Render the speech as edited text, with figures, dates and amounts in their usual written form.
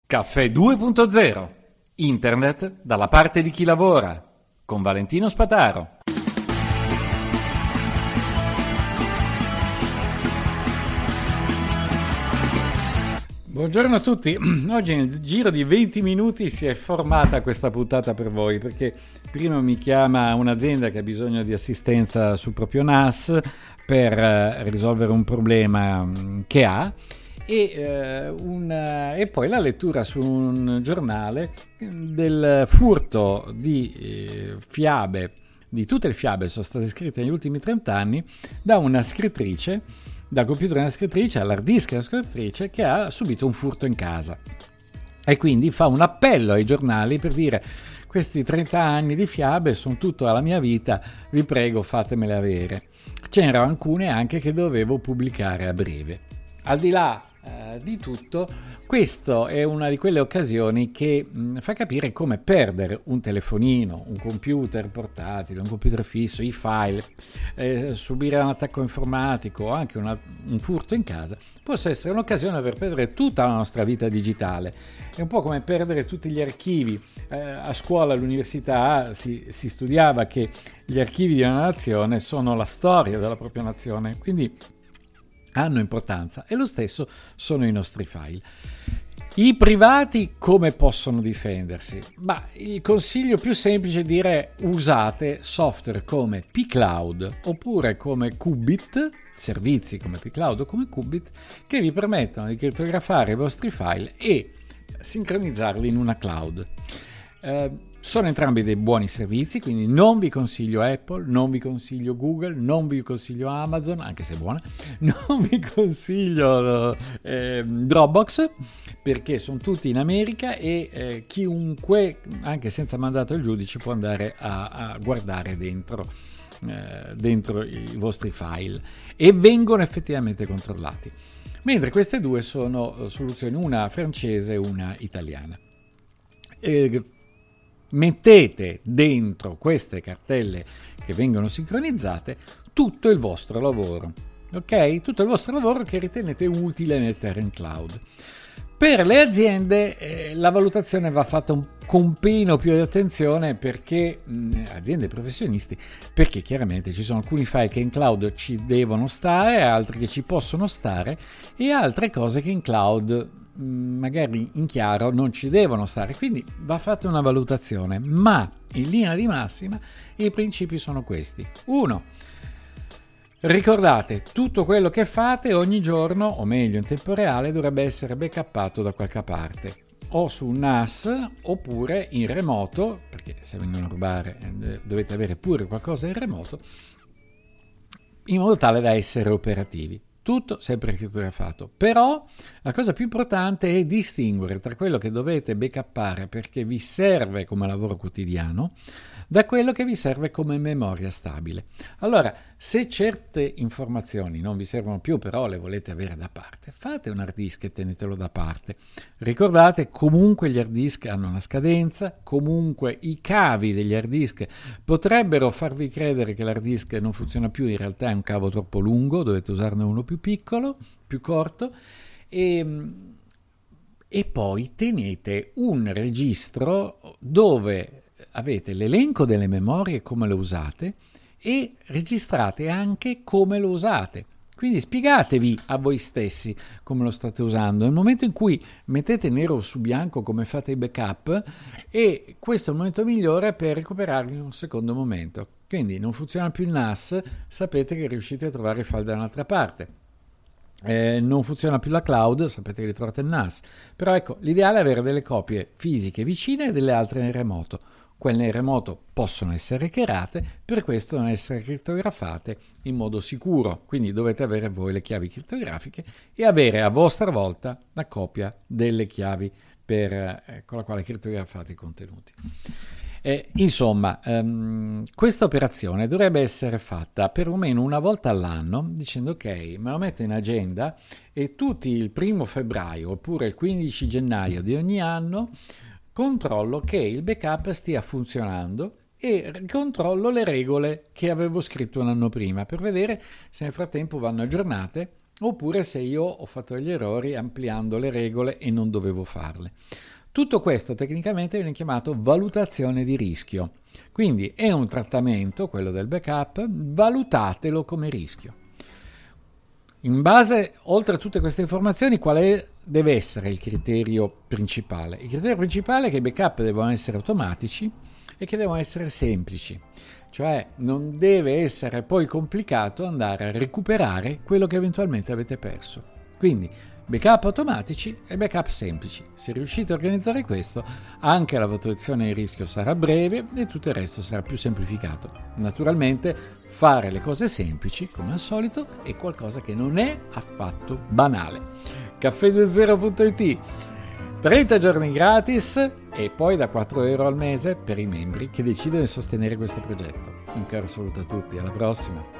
Caffè 2.0. Internet dalla parte di chi lavora. Con Valentino Spataro. Buongiorno a tutti. Oggi nel giro di 20 minuti si è formata questa puntata per voi, perché prima mi chiama un'azienda che ha bisogno di assistenza sul proprio NAS per risolvere un problema che ha. E poi la lettura su un giornale del furto di fiabe, di tutte le fiabe che sono state scritte negli ultimi 30 anni da una scrittrice, dal computer di una scrittrice all'hard disk di una scrittrice che ha subito un furto in casa. E quindi fa un appello ai giornali per dire: questi 30 anni di fiabe sono tutta la mia vita, vi prego fatemele avere. Ce n'erano alcune anche che dovevo pubblicare a breve. Al di là di tutto, questo è una di quelle occasioni che fa capire come perdere un telefonino, un computer portatile, un computer fisso, i file, subire un attacco informatico o anche un furto in casa possa essere un'occasione per perdere tutta la nostra vita digitale. È un po' come perdere tutti gli archivi. A scuola, all'università si studiava che gli archivi di una nazione sono la storia della propria nazione, quindi hanno importanza, e lo stesso sono i nostri file. I privati come possono difendersi? Il consiglio più semplice è dire: usate software come pCloud oppure come Qubit, servizi come pCloud o come Qubit, che vi permettono di crittografare i vostri file e sincronizzarli in una cloud. Sono entrambi dei buoni servizi, quindi non vi consiglio Apple, non vi consiglio Google, non vi consiglio Amazon, anche se è buona, non vi consiglio Dropbox, perché sono tutti in America e chiunque, anche senza mandato al giudice, può andare a guardare dentro i vostri file e vengono effettivamente controllati. Mentre queste due sono soluzioni, una francese e una italiana. Mettete dentro queste cartelle che vengono sincronizzate tutto il vostro lavoro, ok? Tutto il vostro lavoro che ritenete utile mettere in cloud. Per le aziende la valutazione va fatta con un pelo più di attenzione, perché aziende e professionisti, perché chiaramente ci sono alcuni file che in cloud ci devono stare, altri che ci possono stare e altre cose che in cloud magari in chiaro non ci devono stare, quindi va fatta una valutazione, ma in linea di massima i principi sono questi. 1. Ricordate, tutto quello che fate ogni giorno, o meglio in tempo reale, dovrebbe essere backuppato da qualche parte, o su un NAS oppure in remoto, perché se vengono a rubare dovete avere pure qualcosa in remoto, in modo tale da essere operativi. Tutto sempre crittografato. Però la cosa più importante è distinguere tra quello che dovete backuppare perché vi serve come lavoro quotidiano da quello che vi serve come memoria stabile. Allora, se certe informazioni non vi servono più, però le volete avere da parte, fate un hard disk e tenetelo da parte. Ricordate, comunque gli hard disk hanno una scadenza, comunque i cavi degli hard disk potrebbero farvi credere che l'hard disk non funziona più, in realtà è un cavo troppo lungo, dovete usarne uno più piccolo, più corto, e poi tenete un registro dove avete l'elenco delle memorie e come le usate, e registrate anche come lo usate. Quindi spiegatevi a voi stessi come lo state usando. Nel momento in cui mettete nero su bianco come fate i backup, e questo è il momento migliore per recuperarli in un secondo momento. Quindi non funziona più il NAS, sapete che riuscite a trovare i file da un'altra parte. Non funziona più la cloud, sapete che li trovate nel NAS. Però ecco, l'ideale è avere delle copie fisiche vicine e delle altre in remoto. Quelle in remoto possono essere hackerate, per questo devono essere crittografate in modo sicuro, quindi dovete avere voi le chiavi crittografiche e avere a vostra volta la copia delle chiavi con la quale crittografate i contenuti. Insomma, questa operazione dovrebbe essere fatta perlomeno una volta all'anno, dicendo: ok, me lo metto in agenda e tutti il 1 febbraio oppure il 15 gennaio di ogni anno controllo che il backup stia funzionando e controllo le regole che avevo scritto un anno prima per vedere se nel frattempo vanno aggiornate oppure se io ho fatto degli errori ampliando le regole e non dovevo farle. Tutto questo tecnicamente viene chiamato valutazione di rischio. Quindi è un trattamento, quello del backup, valutatelo come rischio. In base, oltre a tutte queste informazioni, deve essere il criterio principale? Il criterio principale è che i backup devono essere automatici e che devono essere semplici. Cioè non deve essere poi complicato andare a recuperare quello che eventualmente avete perso. Quindi backup automatici e backup semplici. Se riuscite a organizzare questo, anche la valutazione di rischio sarà breve e tutto il resto sarà più semplificato. Naturalmente fare le cose semplici, come al solito, è qualcosa che non è affatto banale. Caffè20.it 30 giorni gratis e poi da 4 euro al mese per i membri che decidono di sostenere questo progetto. Un caro saluto a tutti, alla prossima!